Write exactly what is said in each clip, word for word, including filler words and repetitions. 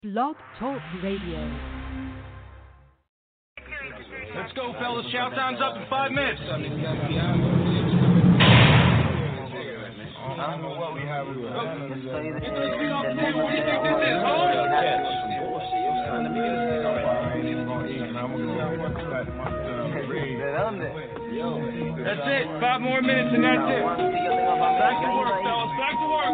Blog Talk Radio. Let's go, fellas. Shout time's up in five minutes. I don't know what we have. Get this thing off the table. What do you think this is, huh? That's it. Five more minutes and that's it. Back to work, fellas. Back to work.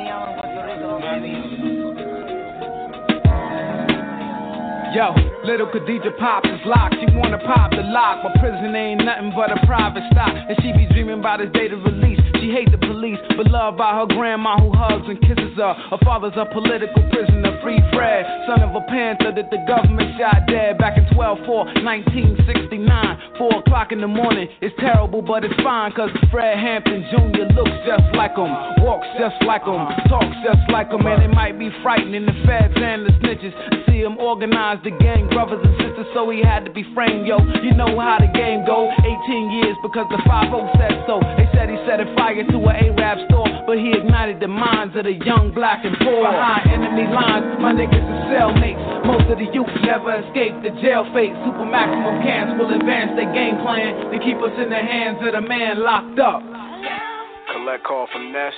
Yo, little Khadija Pops is locked. She wanna pop the lock, but prison ain't nothing but a private stock. And she be dreaming about his day to release. She hate the police, but loved by her grandma who hugs and kisses her. Her father's a political prisoner, free Fred, son of a panther that the government shot dead back in twelve four nineteen sixty-nine. Four o'clock in the morning, it's terrible, but it's fine, cause Fred Hampton Junior looks just like him, walks just like him, talks just like him, and it might be frightening the feds and the snitches. See him organize the gang, brothers and sisters, so he had to be framed, yo. You know how the game go, eighteen years because the five oh said so. They said he set a fire to an Arab store, but he ignited the minds of the young, black, and poor. Behind enemy lines, my niggas are cellmates. Most of the youth never escape the jail fate. Super maximum camps will advance their game plan to keep us in the hands of the man locked up. Collect call from Ness.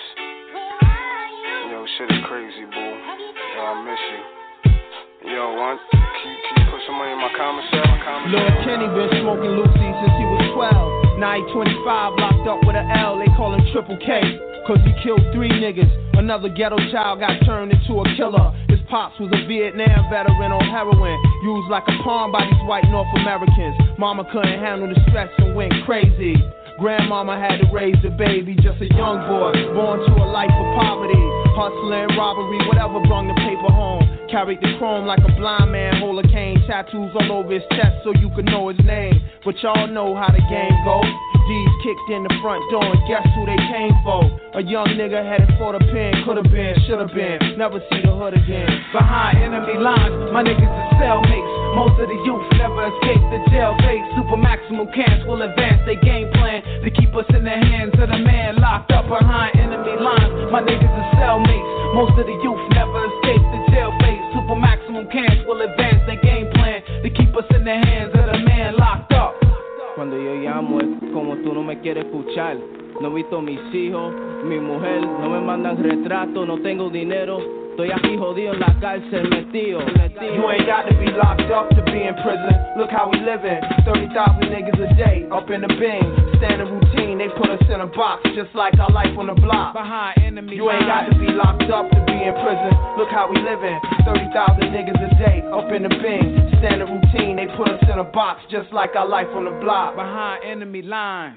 Yo, shit is crazy, boo. Yo, I miss you. Yo, one, can you, can you put some money in my commissary? My commissary? Lil Kenny been smoking Lucy since he was twelve. Now he twenty-five, locked up with an L. They call him Triple K, cause he killed three niggas. Another ghetto child got turned into a killer. His pops was a Vietnam veteran on heroin, used like a pawn by these white North Americans. Mama couldn't handle the stress and went crazy. Grandmama had to raise the baby, just a young boy, born to a life of poverty. Hustling, robbery, whatever brung the paper home. Carried the chrome like a blind man, hold a cane. Tattoos all over his chest so you could know his name. But y'all know how the game goes. D's kicked in the front door and guess who they came for? A young nigga headed for the pen, could've been, should've been. Never see the hood again. Behind enemy lines, my niggas are cellmates. Most of the youth never escape the jail fate. Super maximum camps will advance their game plan to keep us in the hands of the man locked up behind enemy lines. My niggas are cellmates. Most of the youth never escape the jail fate. Super maximum camps will advance their game plan to keep us in the hands of the man locked up. Cuando yo llamo es como tú no me quieres escuchar. No he visto mis hijos, mi mujer, no me mandan retrato, no tengo dinero. Estoy aquí jodido en la cárcel, metido, metido. You ain't got to be locked up to be in prison. Look how we living, thirty thousand niggas a day, up in the bing. Standard routine, they put us in a box, just like our life on the block. Behind enemy You ain't got to be locked up to be in prison. Look how we living, thirty thousand niggas a day, up in the bing. Standard routine, they put us in a box, just like our life on the block. Behind enemy lines.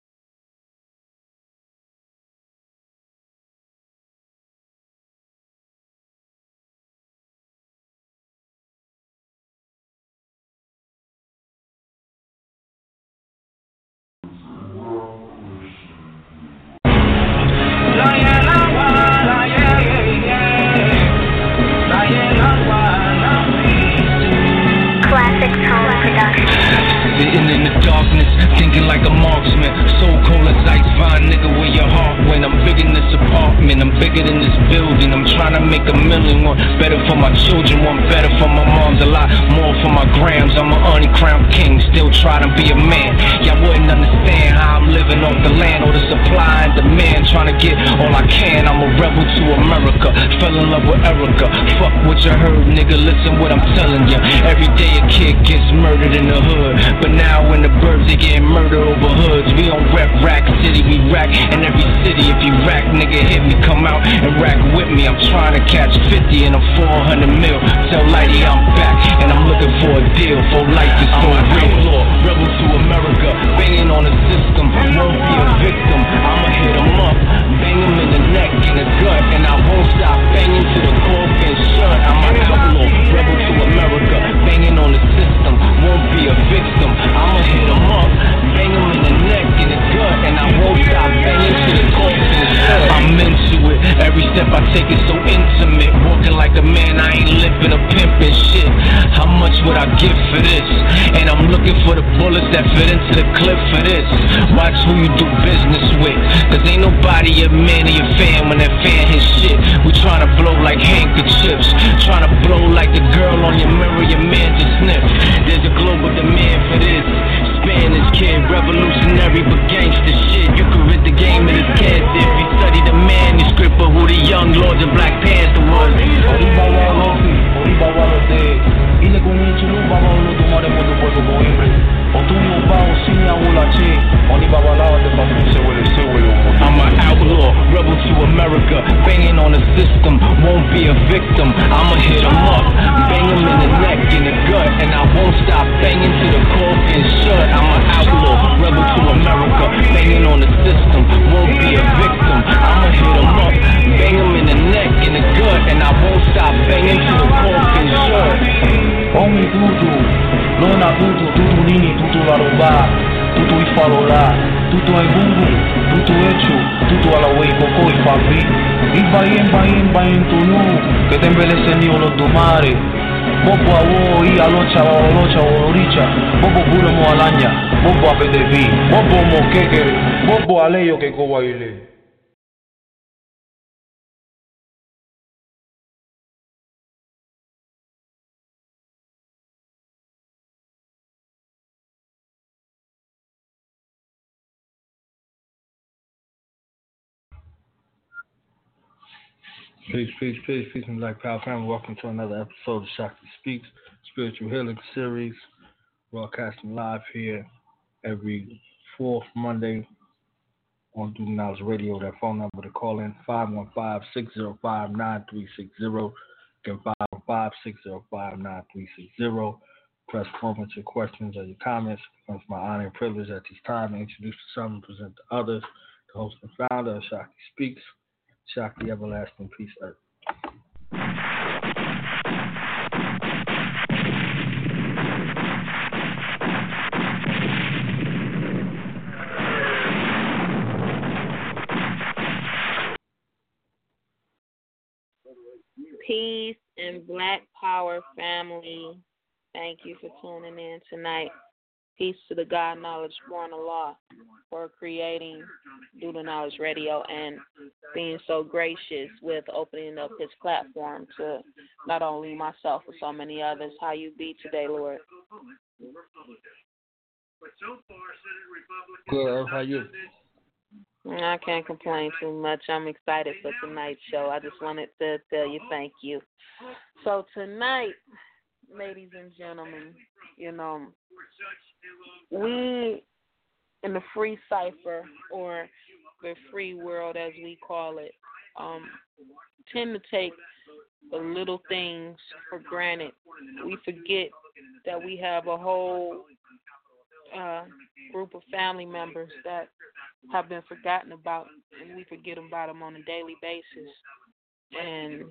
Sitting in the darkness, thinking like a marksman. So cold as ice, fine nigga, where your heart went. I'm bigger than this apartment, I'm bigger than this building. I'm trying to make a million, one better for my children, one better for my moms, a lot more for my grams. I'm an uncrowned king, still trying to be a man. Y'all wouldn't understand how I'm living off the land, or the supply and demand, trying to get all I can. I'm a rebel to America, fell in love with Erica. Fuck what you heard, nigga, listen what I'm telling you. Every day a kid gets murdered in the hood, but now when the birds they getting murdered over hoods. We don't rep Rack City, we rack in every city. If you rack, nigga, hit me, come out and rack with me. I'm trying to catch fifty in a four hundred mil. Tell Lighty I'm back and I'm looking for a deal. For life is so real. Rebel to America, banging on the system. Won't be a victim, I'ma hit him up, bang him in the neck, in the gut, and I won't stop banging till the coffin shut. I'm an outlaw, rebel to America, banging on the system. Won't be a victim, I'ma hit him up, bang him in the neck, in the gut, and I won't stop banging till the coffin shut. I'm into it, every step I take is so intimate. Walking like a man, I ain't limping or pimping shit. How much would I give for this? And I'm looking for the bullets that fit into the clip for this. Watch who you do business with, cause ain't nobody a man of your fan when that fan his shit. We tryna blow like handkerchiefs, tryna blow like the girl on your mirror your man just sniffed. There's a global demand for this. Spanish kid, revolutionary but gangster shit. You can read the game of this cancer if you study the manuscript of who the young lords of Black Panther was. Oriba walofi, oriba walote. Ile kunyichi luba walo tumare moto pueblo coimbre. Otuyo bao sinya ulache. Oriba walao de papuse wele se wele. I'm an outlaw, rebel to America, banging on the system, won't be a victim. I'ma hit 'em up, bang 'em in the neck, in the gut, and I won't stop banging till the coffin shut. I'm an outlaw, rebel to America, banging on the system, won't be a victim. I'ma hit 'em up, bang 'em in the neck, in the gut, and I won't stop banging till the coffin shut. Omi tutu, lona tutu, tutu nini, tutu laroba, tutu ifalola, tutu ai bungu, tutu echu, tutu ala wei koko ifabi. Ibayen bayen bayen tunu, que te embelece ni olo domare. Bobo awo i alocha alocha oricha, bobo buro mo alanya, bobo apedevi, bobo mo keke, bobo aleyo que go baile. Peace, peace, peace, peace, and Black Power family. Welcome to another episode of Shakti Speaks, Spiritual Healing Series, broadcasting live here every fourth Monday on Do Knowledge Radio. That phone number to call in, five one five, six zero five, nine three six zero. Again, five one five, six zero five, nine three six zero. Press comments, your questions, or your comments. It becomes my honor and privilege at this time to introduce to some and present to others the host and founder of Shakti Speaks, Shakti Everlasting Peace Earth. Peace and Black Power family. Thank you for tuning in tonight. Peace to the God Knowledge Born Allah for creating Do the Knowledge Radio and being so gracious with opening up his platform to not only myself but so many others. How you be today, Lord? Good, how you? I can't complain too much. I'm excited for tonight's show. I just wanted to tell you thank you. So tonight, ladies and gentlemen, you know, we in the free cipher, or the free world as we call it, um, tend to take the little things for granted. We forget that we have a whole uh, group of family members that have been forgotten about, and we forget about them on a daily basis. And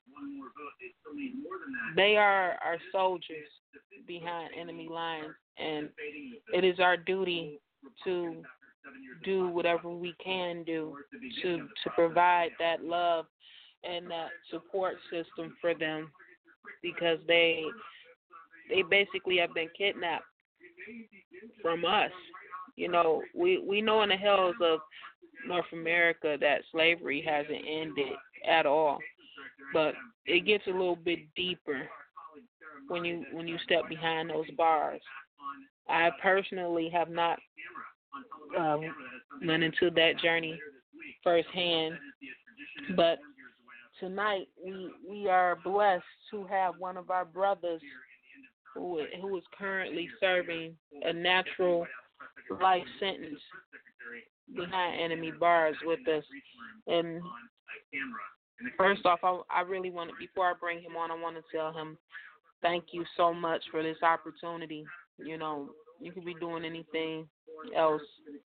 they are our soldiers behind enemy lines, and it is our duty to do whatever we can do to to provide that love and that support system for them, because they they basically have been kidnapped from us. You know, we, we know in the hills of North America that slavery hasn't ended at all, but it gets a little bit deeper when you when you step behind those bars. I personally have not um, went into that journey firsthand, but tonight we we are blessed to have one of our brothers who who is currently serving a natural life sentence behind enemy bars with us. And first off, I, I really want to, before I bring him on, I want to tell him thank you so much for this opportunity. You know, you could be doing anything else,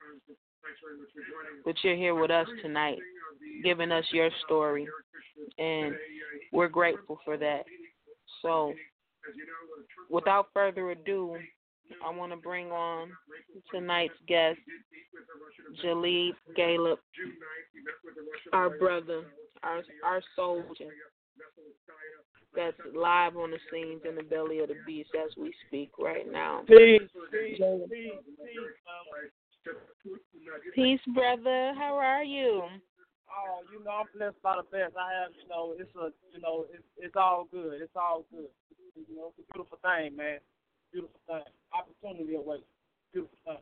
but you're here with us tonight, giving us your story, and we're grateful for that. So, without further ado, I want to bring on tonight's guest, Jalib Galeb, our brother, our our soldier. that's live on the scenes in the belly of the beast as we speak right now. Peace, peace, peace, peace. Peace, brother. How are you? Oh, you know, I'm blessed by the best. I have, you know, it's a, you know, it's it's all good. It's all good. You know, it's a beautiful thing, man. Beautiful thing. Opportunity away. Beautiful thing.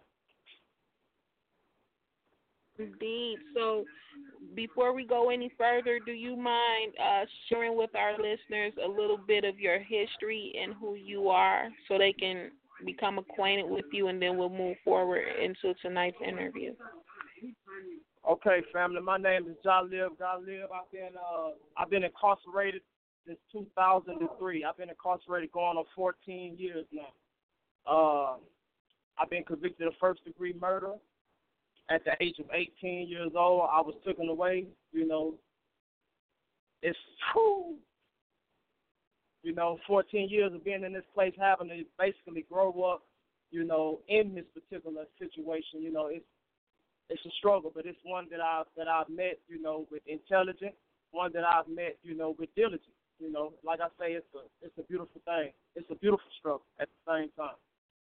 Indeed. So, before we go any further, do you mind uh, sharing with our listeners a little bit of your history and who you are, so they can become acquainted with you, and then we'll move forward into tonight's interview. Okay, family. My name is Jalib. Jalib. I've been uh, I've been incarcerated since two thousand three. I've been incarcerated going on fourteen years now. Uh, I've been convicted of first degree murder. At the age of eighteen years old, I was taken away. You know, it's whew, you know, fourteen years of being in this place, having to basically grow up, you know, in this particular situation. You know, it's it's a struggle, but it's one that I've that I've met, you know, with intelligence. One that I've met, you know, with diligence. You know, like I say, it's a it's a beautiful thing. It's a beautiful struggle at the same time.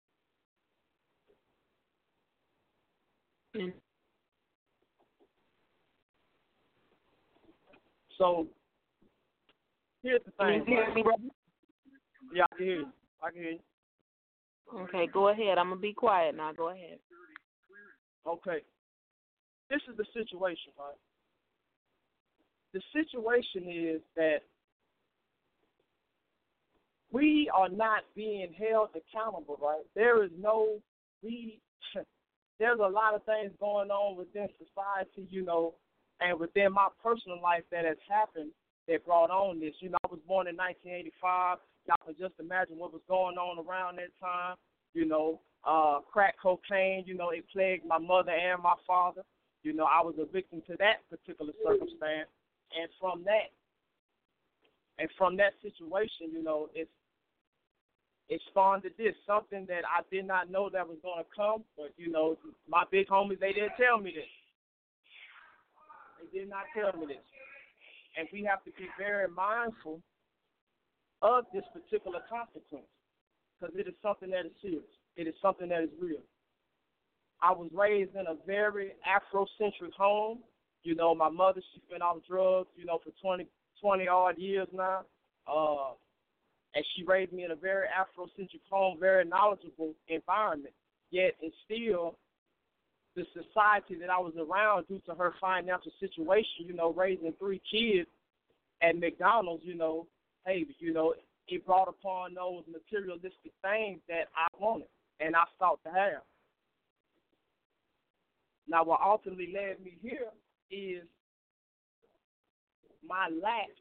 Mm. So here's the thing. Can you hear me, brother? Yeah, I can hear you. I can hear you. Okay, go ahead. I'm gonna be quiet now. Go ahead. Okay. This is the situation, right? The situation is that we are not being held accountable, right? There is no we. There's a lot of things going on within society, you know, and within my personal life that has happened that brought on this. You know, I was born in nineteen eighty-five. Y'all can just imagine what was going on around that time. You know, uh, crack cocaine, you know, it plagued my mother and my father. You know, I was a victim to that particular circumstance. And from that, and from that situation, you know, it's it spawned to this, something that I did not know that was going to come. But, you know, my big homies, they didn't tell me this. They did not tell me this. And we have to be very mindful of this particular consequence, because it is something that is serious. It is something that is real. I was raised in a very Afrocentric home. You know, my mother, she's been off drugs, you know, for twenty, twenty-odd years now. Uh, and she raised me in a very Afrocentric home, very knowledgeable environment. Yet and still, the society that I was around, due to her financial situation, you know, raising three kids at McDonald's, you know, hey, you know, it brought upon those materialistic things that I wanted and I sought to have. Now, what ultimately led me here is my lack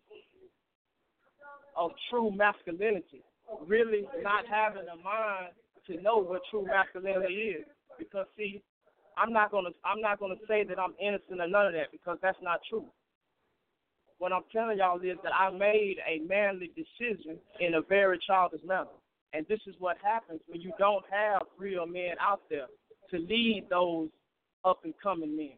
of true masculinity, really not having a mind to know what true masculinity is. Because, see, I'm not gonna I'm not gonna say that I'm innocent of none of that, because that's not true. What I'm telling y'all is that I made a manly decision in a very childish manner. And this is what happens when you don't have real men out there to lead those up-and-coming men.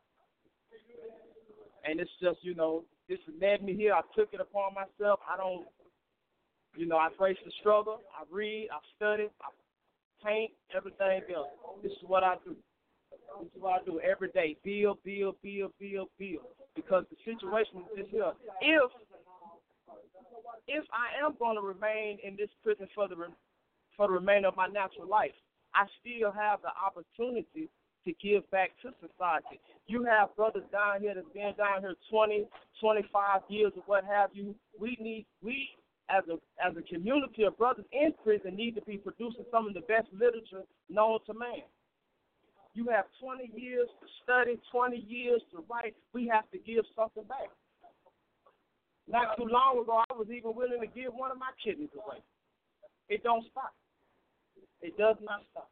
And it's just, you know, this led me here. I took it upon myself. I don't, you know, I face the struggle. I read, I study, I paint, everything else. This is what I do. This is what I do every day. Build, build, build, build, build. Because the situation is this here. If, if I am going to remain in this prison for the, for the remainder of my natural life, I still have the opportunity to give back to society. You have brothers down here that's been down here twenty, twenty-five years or what have you. We need, we as a as a community of brothers in prison need to be producing some of the best literature known to man. You have twenty years to study, twenty years to write. We have to give something back. Not too long ago, I was even willing to give one of my kidneys away. It don't stop. It does not stop.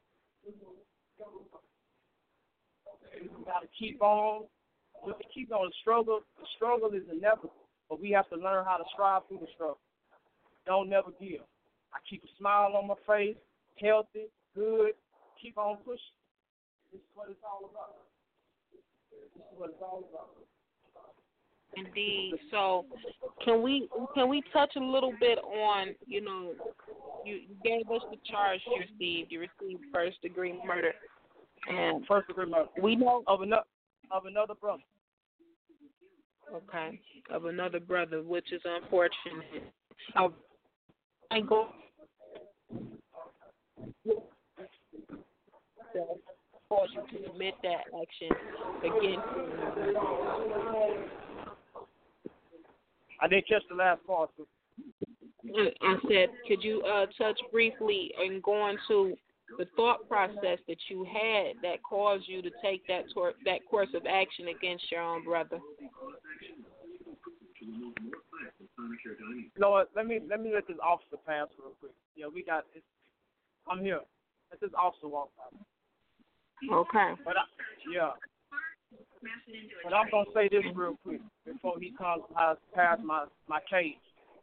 We got to keep on. We have to keep on the struggle. The struggle is inevitable, but we have to learn how to strive through the struggle. Don't never give. I keep a smile on my face, healthy, good. Keep on pushing. This is what it's all about. This is what it's all about. Indeed. So, can we can we touch a little bit on, you know, you gave us the charge you received. You received first degree murder, and first degree murder. We know of another of another brother. Okay, of another brother, which is unfortunate. I, I go. Force you to commit that action against. I didn't catch the last part. I said, could you uh, touch briefly and go into the thought process that you had that caused you to take that tor- that course of action against your own brother? You know what? Let me let me let this officer pass real quick. Yeah, we got this. I'm here. Let this officer walk by. Okay. But I, yeah. But I'm gonna say this real quick before he comes past my my cage.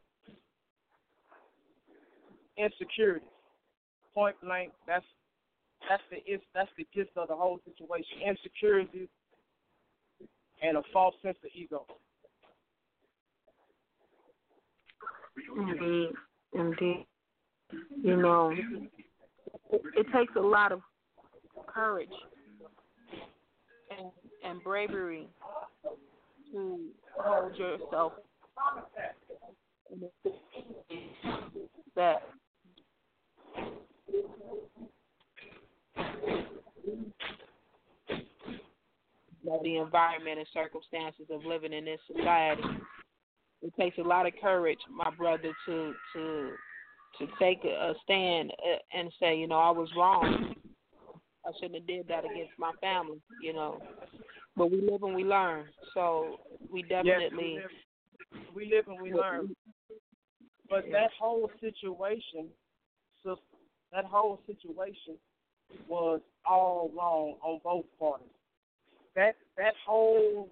Insecurity, point blank. That's that's the it's, that's the gist of the whole situation. Insecurity and a false sense of ego. Indeed, indeed. You know, it, it takes a lot of courage and, and bravery to hold yourself in a that the environment and circumstances of living in this society. It takes a lot of courage, my brother, to to to take a stand and say, you know, I was wrong. I shouldn't have did that against my family, you know. But we live and we learn. So we definitely yes, we, live, we live and we learn. But that whole situation, so that whole situation was all wrong on both parties. That that whole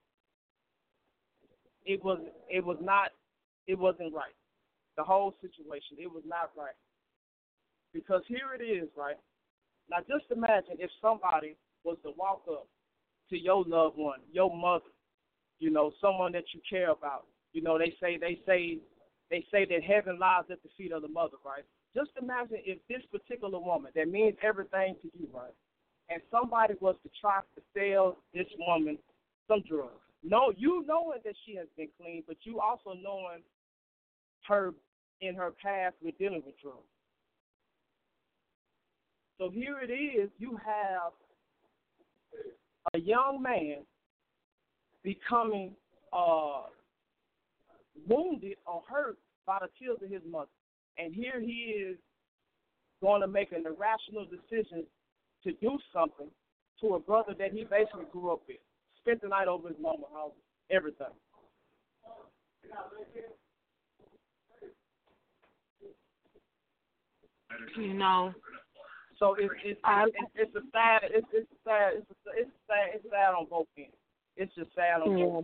it was it was not it wasn't right. The whole situation, it was not right. Because here it is, right? Now just imagine if somebody was to walk up to your loved one, your mother, you know, someone that you care about. You know, they say they say they say that heaven lies at the feet of the mother, right? Just imagine if this particular woman that means everything to you, right? And somebody was to try to sell this woman some drugs. No, you knowing that she has been clean, but you also knowing her in her past with dealing with drugs. So here it is, you have a young man becoming uh, wounded or hurt by the tears of his mother. And here he is going to make an irrational decision to do something to a brother that he basically grew up with. Spent the night over his mama's house, everything. You know. So it's it's it's, it's a sad it's it's sad it's a, it's sad it's sad on both ends. It's just sad on yeah. both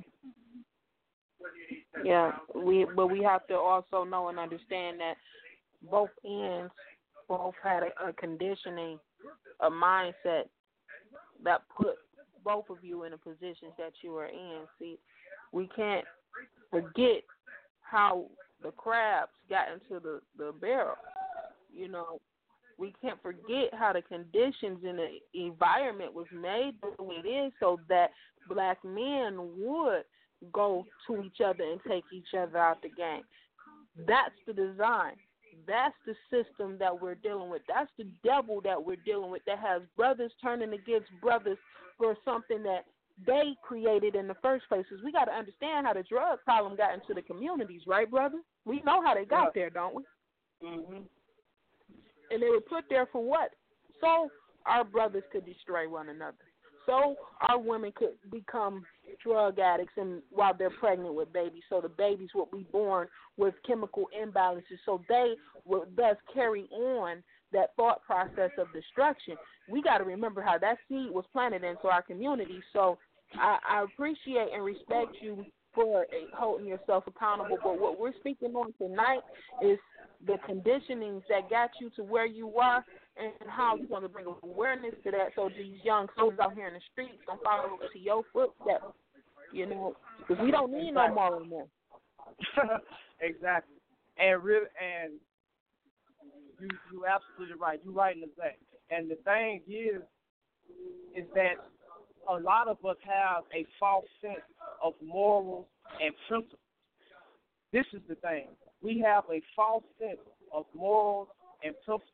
ends. Yeah, we but we have to also know and understand that both ends both had a, a conditioning, a mindset that put both of you in the positions that you are in. See, we can't forget how the crabs got into the, the barrel. You know, we can't forget how the conditions in the environment was made the way it is so that black men would go to each other and take each other out the game. That's the design. That's the system that we're dealing with. That's the devil that we're dealing with that has brothers turning against brothers for something that they created in the first place. We got to understand how the drug problem got into the communities, right, brother? We know how they got there, don't we? Mm-hmm. And they were put there for what? So our brothers could destroy one another. So our women could become drug addicts and while they're pregnant with babies. So the babies will be born with chemical imbalances. So they will thus carry on that thought process of destruction. We got to remember how that seed was planted into our community. So I, I appreciate and respect you for holding yourself accountable. But what we're speaking on tonight is the conditionings that got you to where you are and how you're going to bring awareness to that so these young soldiers out here in the streets don't follow to your footsteps. You know, Because we don't need exactly. no more anymore. Exactly. And real and you you absolutely right. You're right in the thing. And the thing is, is that a lot of us have a false sense of morals and principles. This is the thing. We have a false sense of morals and principles.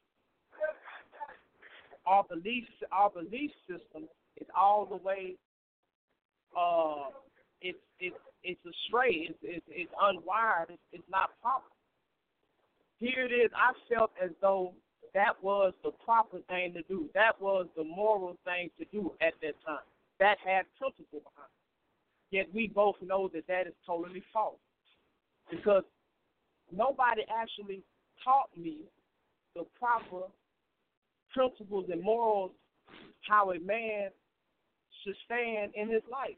Our belief, our belief system is all the way. Uh, it's it's it's astray. It's it's, it's unwired. It's, it's not proper. Here it is. I felt as though that was the proper thing to do. That was the moral thing to do at that time. That had principle behind it. Yet we both know that that is totally false. Because nobody actually taught me the proper principles and morals, how a man should stand in his life.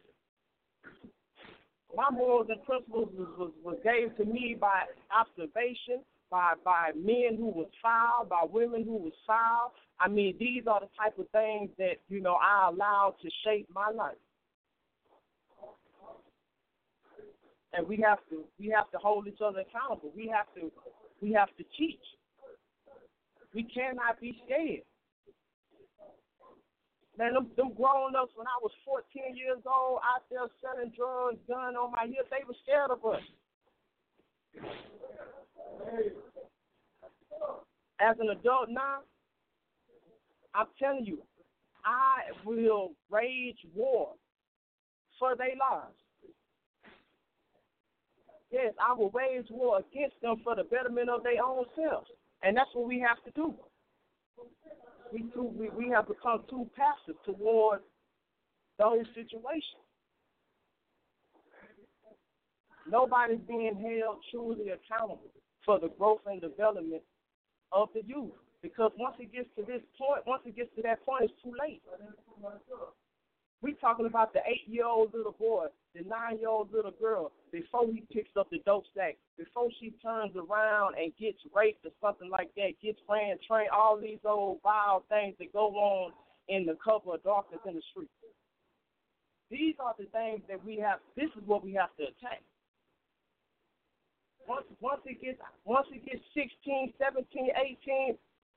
My morals and principles was, was, was gave to me by observation, by by men who was foul, by women who was foul. I mean, these are the type of things that, you know, I allowed to shape my life. And we have to we have to hold each other accountable. We have to we have to teach. We cannot be scared. Man, them, them grown ups when I was fourteen years old out there selling drugs, gun on my hips, they were scared of us. As an adult now, I'm telling you, I will wage war for their lives. Yes, I will wage war against them for the betterment of their own selves. And that's what we have to do. We, too, we, we have become too passive toward those situations. Nobody's being held truly accountable for the growth and development of the youth. Because once it gets to this point, once it gets to that point, it's too late. We're talking about the eight-year-old little boy, the nine-year-old little girl, before he picks up the dope sack, before she turns around and gets raped or something like that, gets ran, trained, all these old vile things that go on in the cover of darkness in the street. These are the things that we have, this is what we have to attack. Once, once it gets, once it gets sixteen, seventeen, eighteen,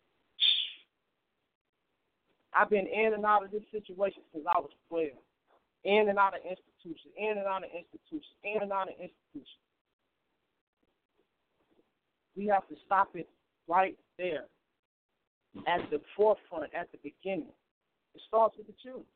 I've been in and out of this situation since I was twelve. In and out of institutions, in and out of institutions, in and out of institutions. We have to stop it right there, at the forefront, at the beginning. It starts with the children.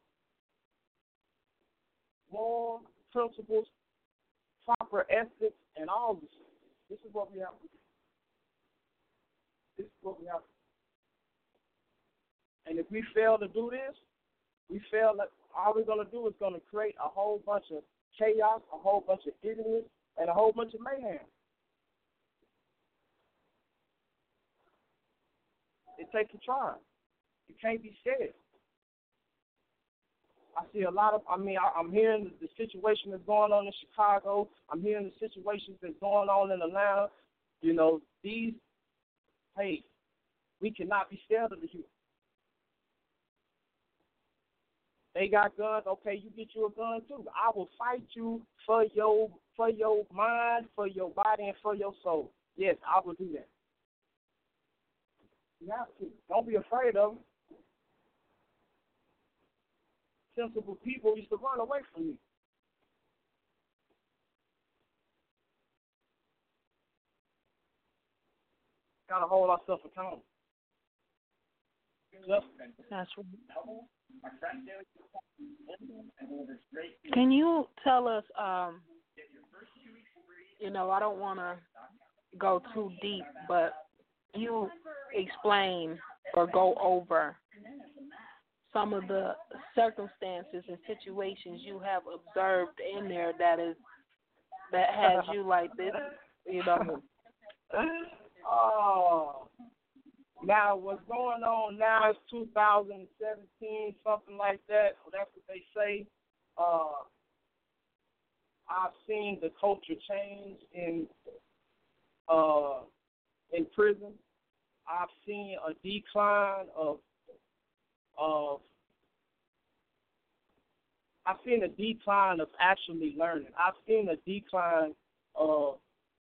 Moral principles, proper ethics, and all this. This is what we have to do. This is what we have to do. And if we fail to do this, we fail. All we're going to do is going to create a whole bunch of chaos, a whole bunch of ignorance, and a whole bunch of mayhem. It takes a try. You can't be scared. I see a lot of, I mean, I, I'm hearing the, the situation that's going on in Chicago. I'm hearing the situations that's going on in Atlanta. You know, these, hey, we cannot be scared of the youth. They got guns, okay, you get you a gun too. I will fight you for your for your mind, for your body, and for your soul. Yes, I will do that. You have to. Don't be afraid of them. Sensible people used to run away from me. Gotta hold ourselves accountable. That's right. Can you tell us, um, you know, I don't want to go too deep, but you explain or go over some of the circumstances and situations you have observed in there that is that has you like this, you know. Oh. Now, what's going on now is two thousand seventeen, something like that. That's what they say. Uh, I've seen the culture change in uh, in prison. I've seen a decline of of I've seen a decline of actually learning. I've seen a decline of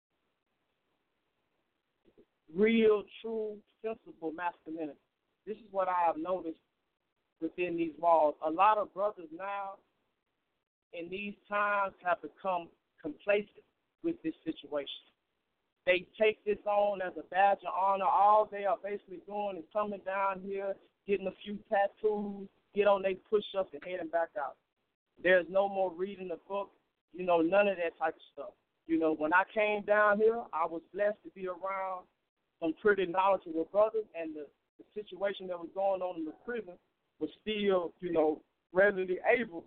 real, true, sensible masculinity. This is what I have noticed within these walls. A lot of brothers now in these times have become complacent with this situation. They take this on as a badge of honor. All they are basically doing is coming down here, getting a few tattoos, get on their push-ups, and heading back out. There's no more reading the book, you know, none of that type of stuff. You know, when I came down here, I was blessed to be around some pretty knowledgeable brothers, and the, the situation that was going on in the prison was still, you know, readily able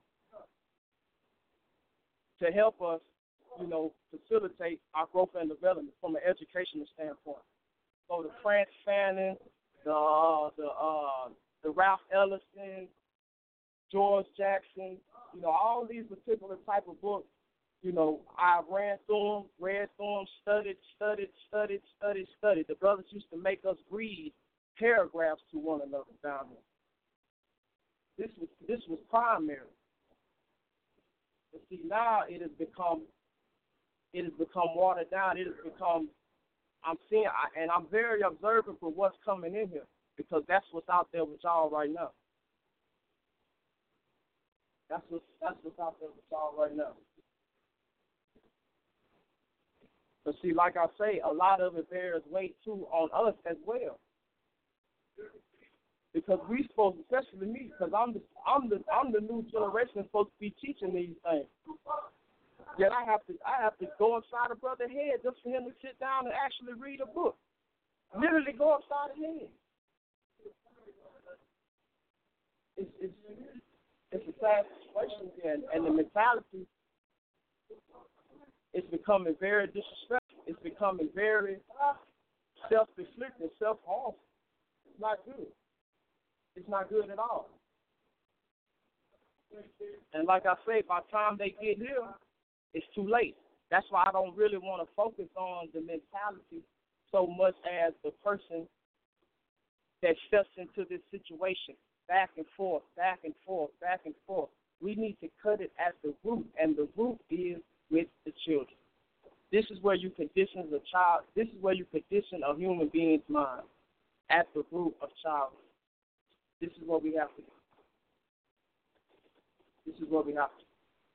to help us, you know, facilitate our growth and development from an educational standpoint. So the Frank Fannin, the uh, the uh, the Ralph Ellison, George Jackson, you know, all these particular type of books, you know, I ran through them, read through them, studied, studied, studied, studied, studied. The brothers used to make us read paragraphs to one another down there. This was this was primary. But see, now it has become it has become watered down. It has become, I'm seeing, and I'm very observant for what's coming in here, because that's what's out there with y'all right now. That's what's, that's what's out there with y'all right now. But see, like I say, a lot of it bears weight, too, on us as well. Because we supposed, especially me, because I'm the, I'm, the, I'm the new generation supposed to be teaching these things. Yet I have to I have to go inside a brother's head just for him to sit down and actually read a book. Literally go inside his head. It's, it's, it's a sad situation again, and the mentality is becoming very disrespectful. It's becoming very self-inflicted, self-harmful. It's not good. It's not good at all. And like I say, by the time they get here, it's too late. That's why I don't really want to focus on the mentality so much as the person that steps into this situation, back and forth, back and forth, back and forth. We need to cut it at the root, and the root is with the children. This is where you condition the child. This is where you condition a human being's mind, at the root of childhood. This is what we have to do. This is what we have to do.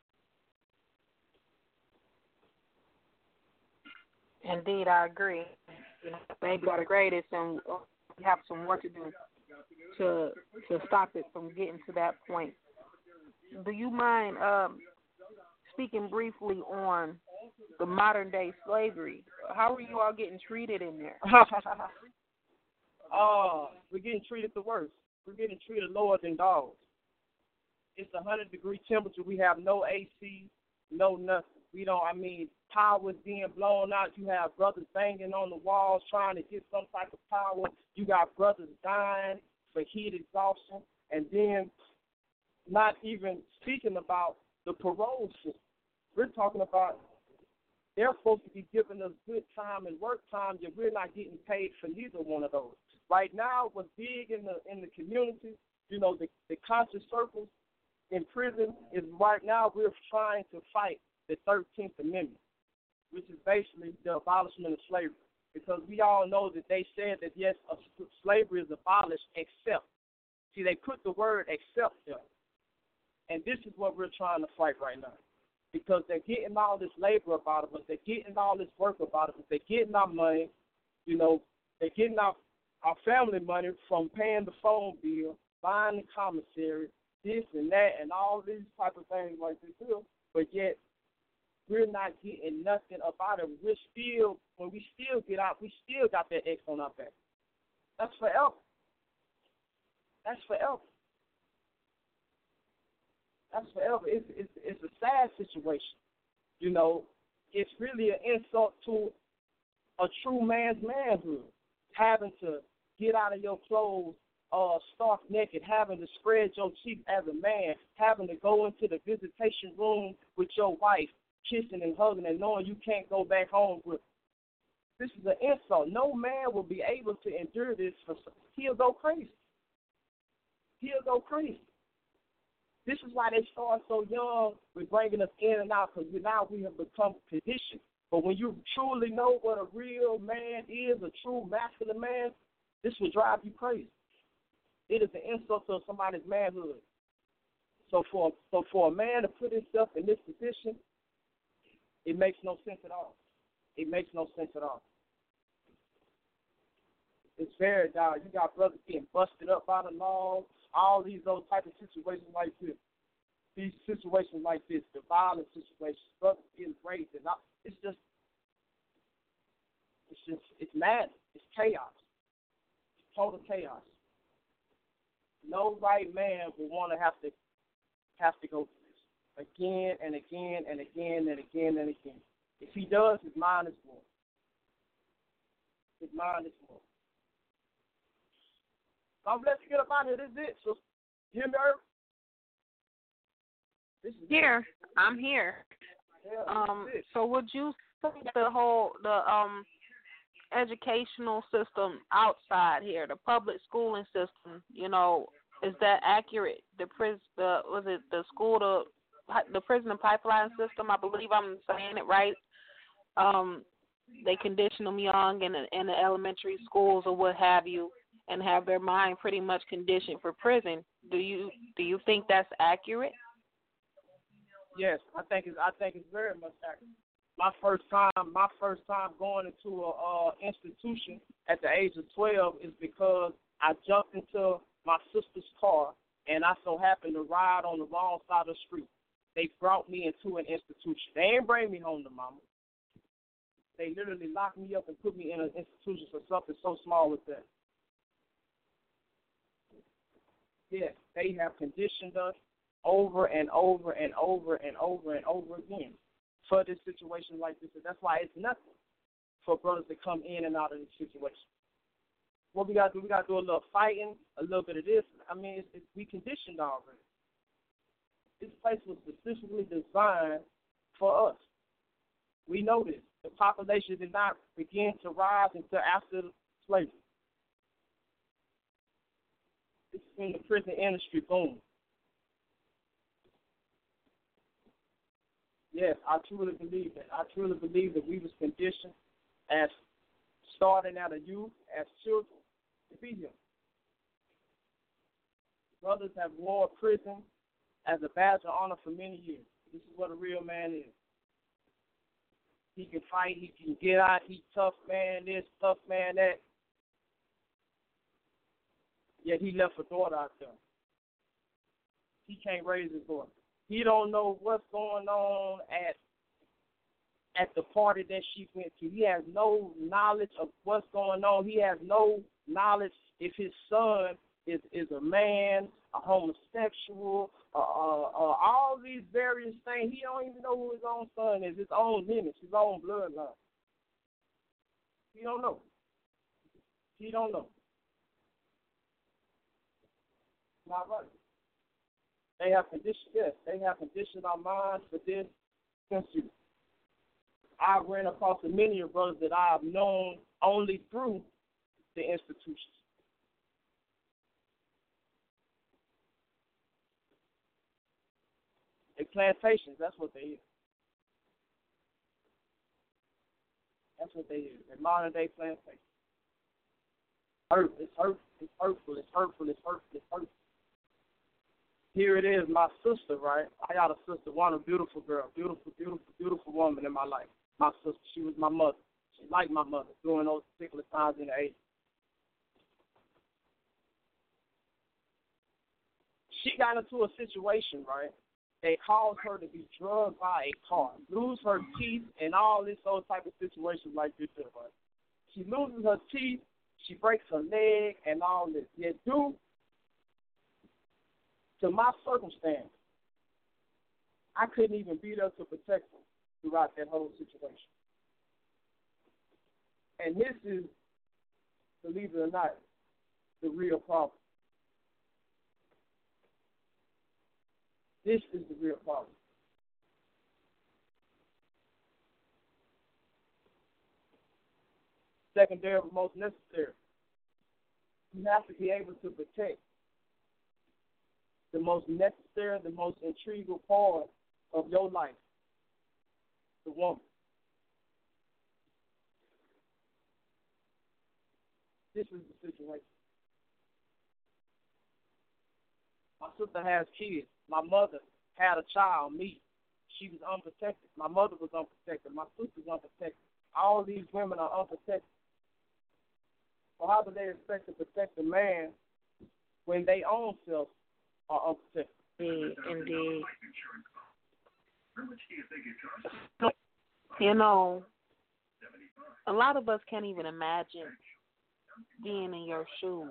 Indeed, I agree. You know, maybe are the greatest, and we have some work to do to to stop it from getting to that point. Do you mind um, speaking briefly on the modern day slavery? How are you all getting treated in there? uh, we're getting treated the worst. We're getting treated lower than dogs. It's a hundred degree temperature. We have no A C, no nothing. We don't, I mean, power is being blown out. You have brothers banging on the walls trying to get some type of power. You got brothers dying for heat exhaustion. And then not even speaking about the parole system. We're talking about they're supposed to be giving us good time and work time, yet we're not getting paid for neither one of those. Right now, what's big in the in the community, you know, the, the conscious circles in prison is right now we're trying to fight the thirteenth Amendment, which is basically the abolishment of slavery. Because we all know that they said that, yes, uh, slavery is abolished except. See, they put the word except there. And this is what we're trying to fight right now. Because they're getting all this labor about us, they're getting all this work about us, they're getting our money, you know, they're getting our, our family money from paying the phone bill, buying the commissary, this and that, and all these type of things like this too. But yet, we're not getting nothing about it. We're still, when we still get out, we still got that X on our back. That's forever. That's forever. That's forever. It's, it's, it's a sad situation. You know, it's really an insult to a true man's manhood, having to get out of your clothes uh, stark naked, having to spread your cheeks as a man, having to go into the visitation room with your wife, kissing and hugging and knowing you can't go back home with. This is an insult. No man will be able to endure this. For, he'll go crazy. He'll go crazy. This is why they start so young with bringing us in and out, because now we have become conditioned. But when you truly know what a real man is, a true masculine man, this will drive you crazy. It is an insult to somebody's manhood. So for so for a man to put himself in this position, it makes no sense at all. It makes no sense at all. It's very dire. You got brothers getting busted up by the law, all these those type of situations like this. These situations like this, the violent situations, brothers getting raped, and all, it's just, it's just, it's mad. It's chaos. It's total chaos. No right man would want to have to have to go through this again and again and again and again and again. If he does, his mind is warm. His mind is warm. I'm let's get up out of here. This is it. So, you hear me, Irv? This is here. It. I'm here. Yeah, um. So, would you say the whole the um educational system outside here, the public schooling system, you know, is that accurate? The prison, the was it the school, the the prison and pipeline system? I believe I'm saying it right. Um, they condition them young in the, in the elementary schools or what have you, and have their mind pretty much conditioned for prison. Do you do you think that's accurate? Yes, I think it's I think it's very much accurate. My first time, my first time going into a uh, institution at the age of twelve is because I jumped into my sister's car and I so happened to ride on the wrong side of the street. They brought me into an institution. They didn't bring me home to mama. They literally locked me up and put me in an institution for something so small as that. Yes, they have conditioned us over and over and over and over and over again for this situation like this. And that's why it's nothing for brothers to come in and out of this situation. What we got to do, we got to do a little fighting, a little bit of this. I mean, it's, it's, we conditioned already. This place was specifically designed for us. We know this. The population did not begin to rise until after slavery. This is when the prison industry boomed. Yes, I truly believe that. I truly believe that we was conditioned as starting out of youth, as children, to be here. Brothers have worn prison as a badge of honor for many years. This is what a real man is. He can fight, he can get out, he tough man this, tough man that. Yet he left a daughter out there. He can't raise his daughter. He don't know what's going on at at the party that she went to. He has no knowledge of what's going on. He has no knowledge if his son is, is a man, a homosexual, uh, uh, uh, all these various things. He don't even know who his own son is, his own lineage, his own bloodline. He don't know. He don't know. Not right. They have conditioned, yes, they have conditioned our minds for this since you. I ran across the many of brothers that I have known only through the institutions. They plantations, that's what they is. That's what they is. They're modern day plantations. Hurt, it's hurtful, it's hurtful, it's hurtful, it's hurtful, it's hurtful. Here it is, my sister, right? I got a sister, one a beautiful girl, beautiful, beautiful, beautiful woman in my life. My sister, she was my mother. She liked my mother during those particular times in the eighties. She got into a situation, right? They caused her to be drugged by a car, lose her teeth, and all this old type of situation like this, right? She loses her teeth, she breaks her leg, and all this. Yet, due to my circumstance, I couldn't even be there to protect her throughout that whole situation. And this is, believe it or not, the real problem. This is the real problem. Secondary, but most necessary. You have to be able to protect the most necessary, the most integral part of your life, the woman. This is the situation. My sister has kids. My mother had a child, me. She was unprotected. My mother was unprotected. My sister was unprotected. All these women are unprotected. So how do they expect to protect a man when they own self are unprotected? Indeed, indeed. You know, a lot of us can't even imagine being in your shoes.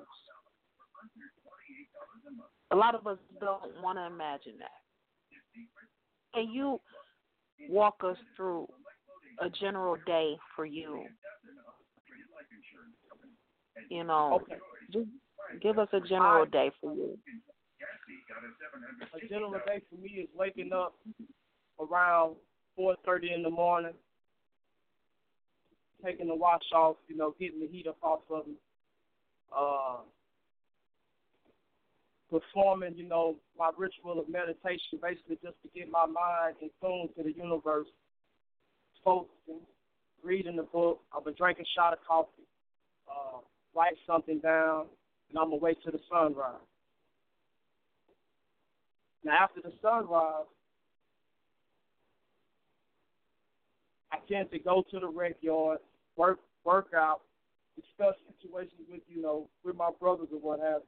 A lot of us don't want to imagine that. Can you walk us through a general day for you? You know, okay. Just give us a general I, day for you. A general day for me is waking up around four thirty in the morning, taking the wash off, you know, getting the heat up off of me, uh, performing, you know, my ritual of meditation, basically just to get my mind in tune to the universe, focusing, reading the book. I've been drinking a shot of coffee, uh, write something down, and I'm away to the sunrise. Now, after the sunrise, I tend to go to the rec yard, work, work out, discuss situations with, you know, with my brothers or what have you.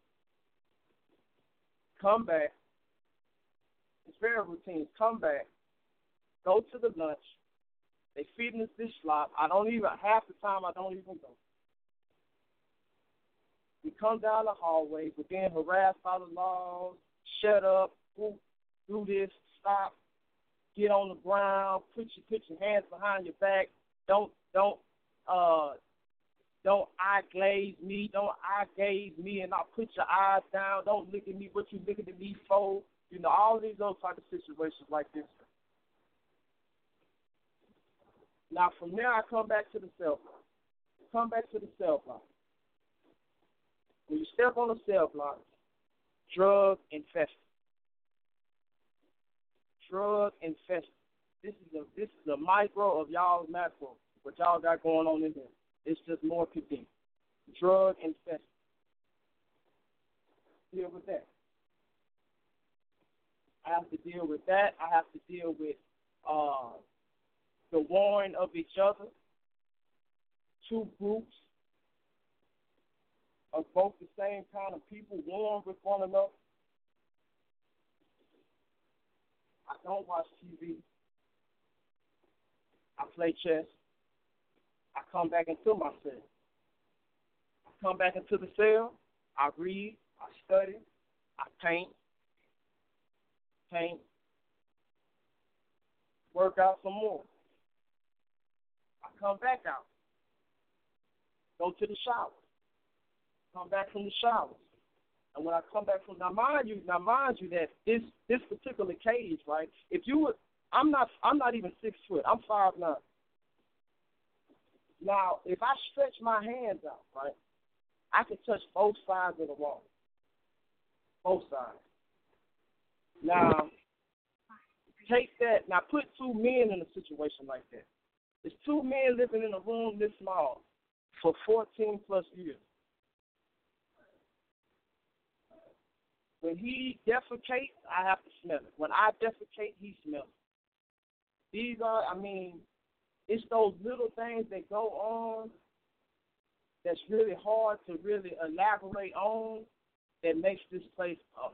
Come back. It's very routine. Come back. Go to the lunch. They feeding us this slop. I don't even, half the time I don't even go. We come down the hallway. We're being harassed by the laws. Shut up. Do this. Stop. Get on the ground. Put your put your hands behind your back. Don't don't uh don't eye glaze me. Don't eye gaze me, and I'll put your eyes down. Don't look at me. What you looking at me for? You know, all these those type of situations like this. Now from there, I come back to the cell block. Come back to the cell block. When you step on the cell block, drug infested. Drug infested. This is a this is a micro of y'all's macro. What y'all got going on in here. It's just more convenient. Drug infested. Deal with that. I have to deal with that. I have to deal with uh, the warring of each other. Two groups of both the same kind of people warring with one another. I don't watch T V. I play chess. I come back into my cell. I come back into the cell. I read. I study. I paint. Paint. Work out some more. I come back out. Go to the shower. Come back from the shower. And when I come back from now mind you, now mind you that this this particular cage, right? If you would, I'm not I'm not even six foot. I'm five nine. Now, if I stretch my hands out, right, I can touch both sides of the wall. Both sides. Now, take that. Now, put two men in a situation like that. There's two men living in a room this small for fourteen plus years. When he defecates, I have to smell it. When I defecate, he smells it. These are, I mean, it's those little things that go on that's really hard to really elaborate on that makes this place up.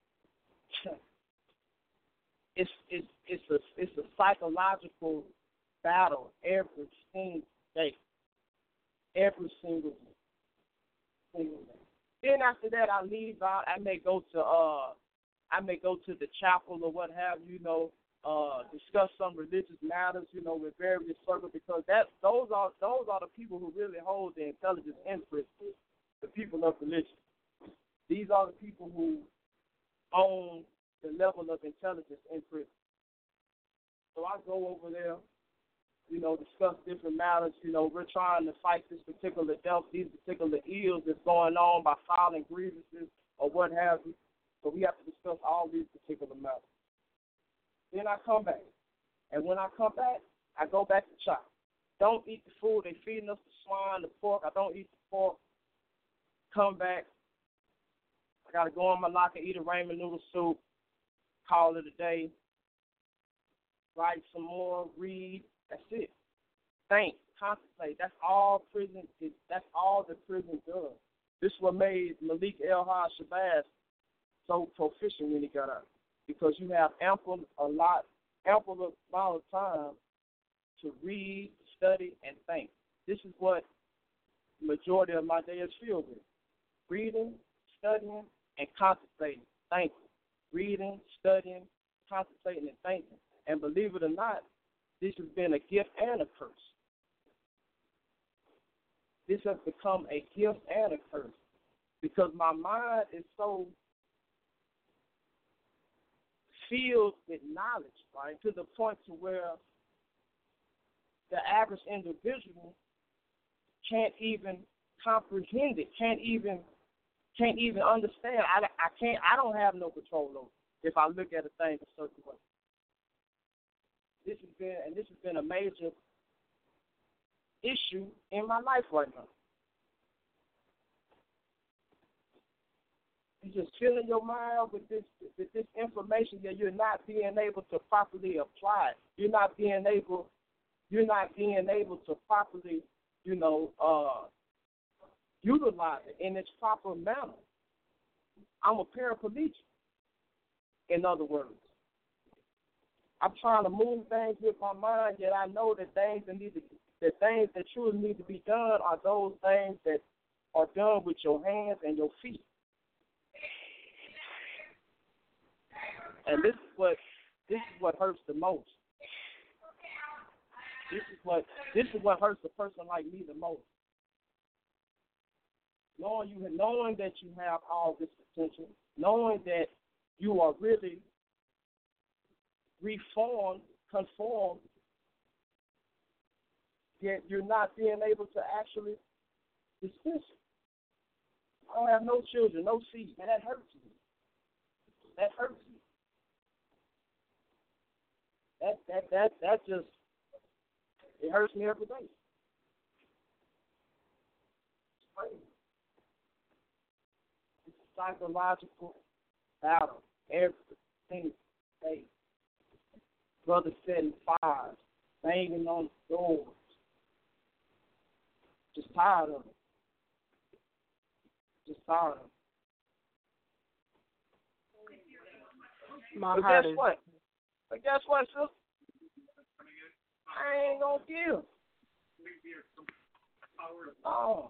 It's it's it's a it's a psychological battle every single day. Every single day. Single day. Then after that, I leave out. I may go to uh, I may go to the chapel or what have you, you know, uh, discuss some religious matters, you know, with various circles, because that those are those are the people who really hold the intelligence interest, the people of religion. These are the people who own the level of intelligence interest. So I go over there, you know, discuss different matters. You know, we're trying to fight this particular death, these particular ills that's going on by filing grievances or what have you. So we have to discuss all these particular matters. Then I come back. And when I come back, I go back to chop. Don't eat the food. They feeding us the swine, the pork. I don't eat the pork. Come back. I got to go in my locker, eat a ramen noodle soup, call it a day, write some more, read. That's it. Think, contemplate. That's all prison is. That's all the prison does. This is what made Malik El-Haj Shabazz so proficient when he got out, because you have ample a lot, ample amount of time to read, study, and think. This is what the majority of my day is filled with: reading, studying, and contemplating, thinking. Reading, studying, contemplating, and thinking. And believe it or not, this has been a gift and a curse. This has become a gift and a curse because my mind is so filled with knowledge, right, to the point to where the average individual can't even comprehend it, can't even can't even understand. I, I can't. I don't have no control over it if I look at a thing a certain way. This has been, and this has been a major issue in my life right now. You're just filling your mind with this with this information that you're not being able to properly apply. You're not being able. You're not being able to properly, you know, uh, utilize it in its proper manner. I'm a paraplegic, in other words. I'm trying to move things with my mind, yet I know that things that need to, that things that truly need to be done are those things that are done with your hands and your feet. And this is what this is what hurts the most. This is what this is what hurts a person like me the most. Knowing you, knowing that you have all this potential, knowing that you are really reformed, conformed, yet you're not being able to actually dismiss it. I don't have no children, no seed, and that hurts me. That hurts me. That that that that just it hurts me every day. It's crazy. It's a psychological battle every single day. Brothers setting fires, banging on the doors. Just tired of it. Just tired of it. My but heart guess is... what? But guess what, sister? I ain't gonna give. Oh.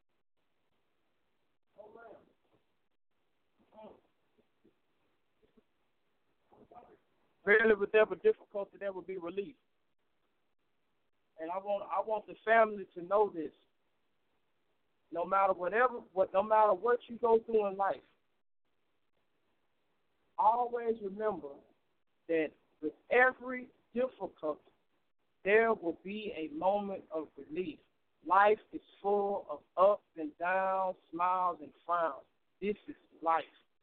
Rarely with ever difficulty there will be relief. And I want I want the family to know this. No matter whatever what no matter what you go through in life, always remember that with every difficulty there will be a moment of relief. Life is full of ups and downs, smiles and frowns. This is life.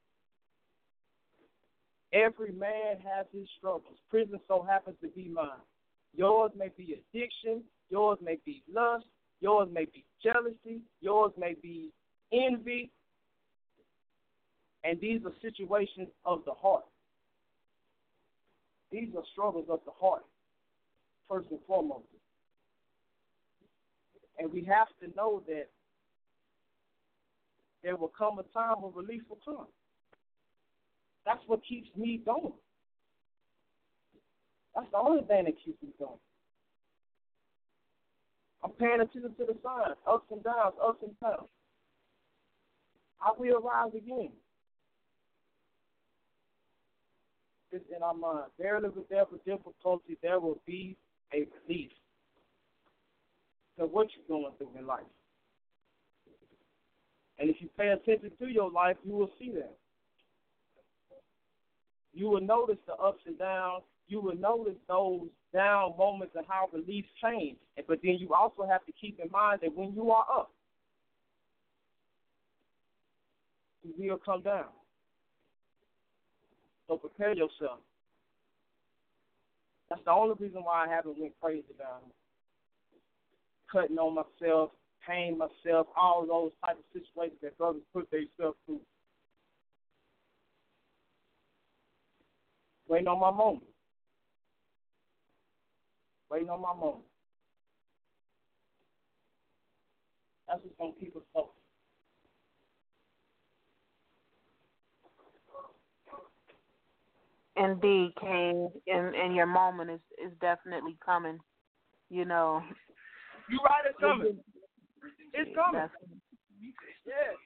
Every man has his struggles. Prison so happens to be mine. Yours may be addiction. Yours may be lust. Yours may be jealousy. Yours may be envy. And these are situations of the heart. These are struggles of the heart, first and foremost. And we have to know that there will come a time when relief will come. That's what keeps me going. That's the only thing that keeps me going. I'm paying attention to the signs, ups and downs, ups and downs. I will rise again. It's in our mind. Verily with every difficulty, there will be a relief. So what you're going through in life. And if you pay attention to your life, you will see that. You will notice the ups and downs. You will notice those down moments and how relief change. But then you also have to keep in mind that when you are up, you will come down. So prepare yourself. That's the only reason why I haven't went crazy down here. Cutting on myself, paying myself, all those type of situations that brothers put themselves through. Waiting on my moment. Waiting on my moment. That's what's going to keep us focused. Indeed, King, and, and your moment is, is definitely coming. You know. You right, it's coming. It's coming. That's, yeah.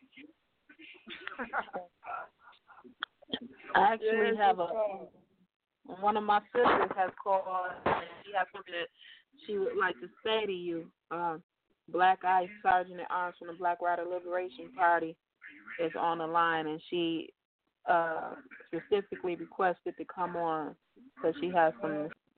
I actually yeah, have a, one of my sisters has called, and she has something that she would like to say to you. Uh, Black Ice Sergeant at Arms from the Black Rider Liberation Party is on the line, and she uh, specifically requested to come on because she has some